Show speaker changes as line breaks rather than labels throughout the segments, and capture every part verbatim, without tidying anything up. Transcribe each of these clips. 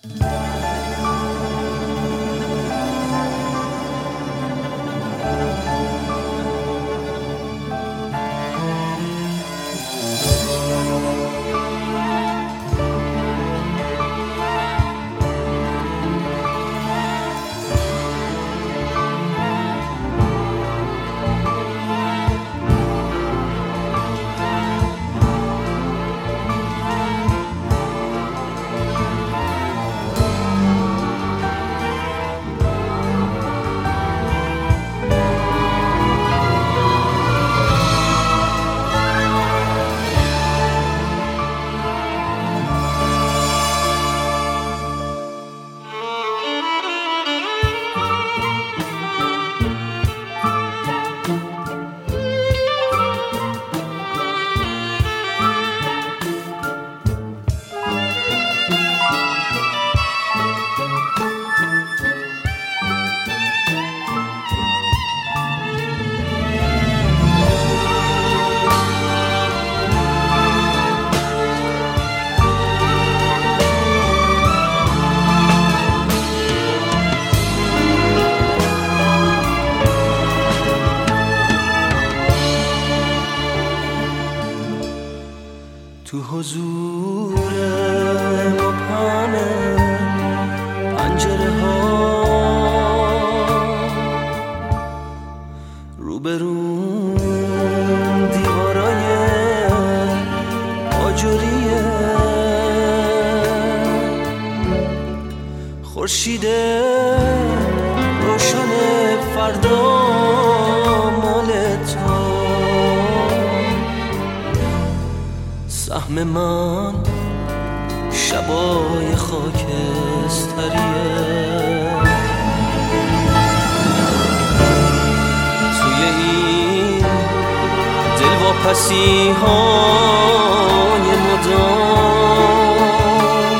تو حضور مبهم پنجره ها روبرون دیوارای آجوریه، خورشید روشن فردا مال تو، سهم من شبای خاکستریه، توی این دلواپسی های مدام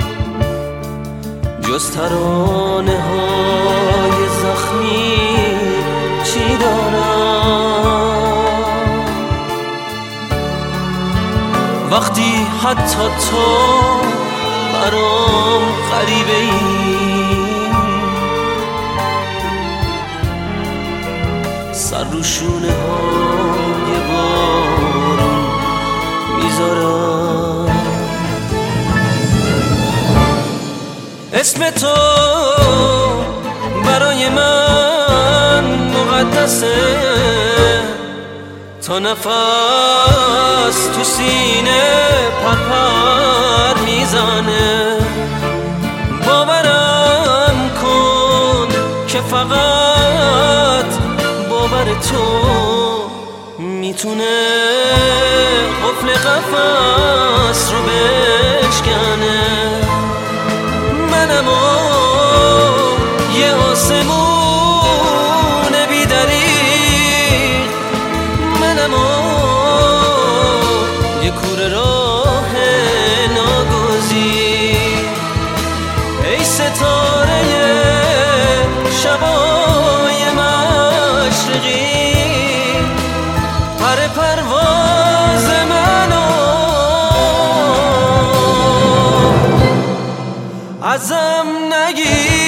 جز ترانه های زخمی چی دارم؟ وقتی حتی تو برام غریبه ای، سر رو شونه های بارون میذارم، اسم تو برای من مقدسه، تا نفس تو سینه پرپر میزنه، باورم کن که فقط باور تو میتونه قفل قفس رو بشکنه، منم و یه آسمون بی‌دریغ، منم و یه کوره راه ناگزیر، ای ستاره شبای مشرقی، پر پرواز منو ازم نگیر.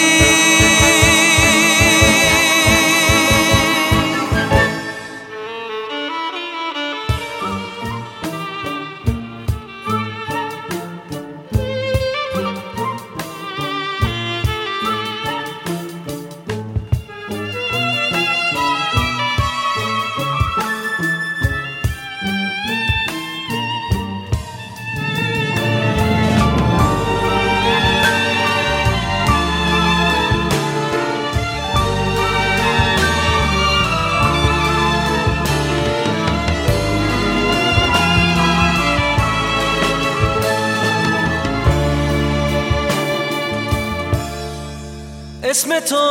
اسم تو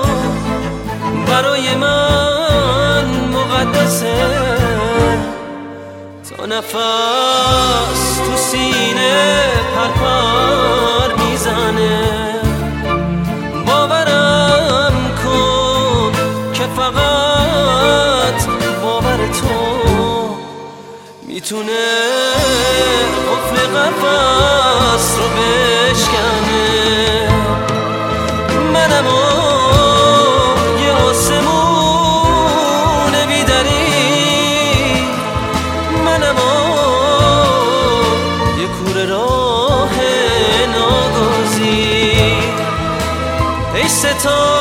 برای من مقدسه، تا نفس تو سینه پرپر میزنه، باورم کن که فقط باور تو میتونه قفل قفس رو بشکنه، ای ستاره